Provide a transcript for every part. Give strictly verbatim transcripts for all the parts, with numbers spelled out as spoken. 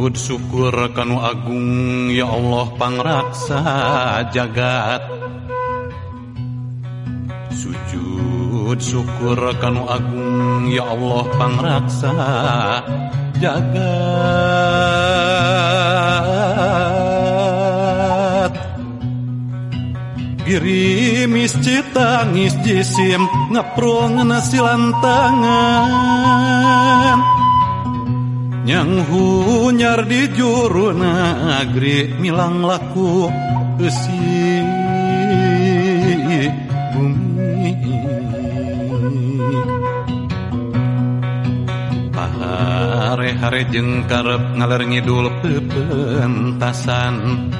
Sujud syukur kanu agung ya Allah pangraksa jagat. Sujud syukur kanu agung ya Allah pangraksa jagat. Girimis citangis jisim ngaprong nasilan tangan. Nyang hunyar di juru negeri milang laku esi bumi. Hare-hare jeung karep ngaler ngidul pepentasan.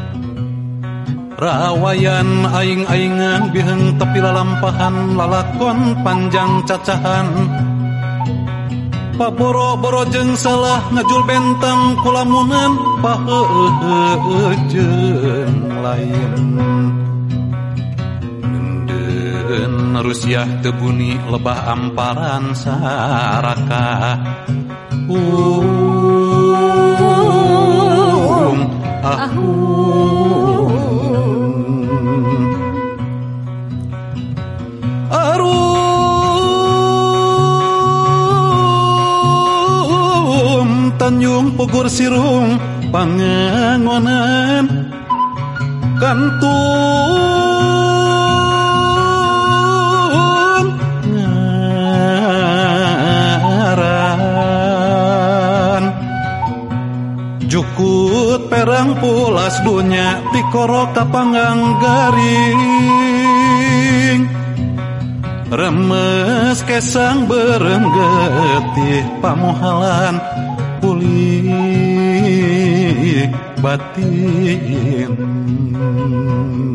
Rawayan aing-aingan biheng tepi lalampahan lalakon panjang cacahan. Paboro-boro jeung salah ngajul bentang kulamunan paheeh jeung lain. Deun rusiah tebuni lebah amparan saraka. Um ahum arum Tanjung Pugur Sirung Pangangonan Kantun Ngaran Jukut perang pulas dunya Tikoro kapanggang garing Remes kesang berenggetih pamohalan pulih batin.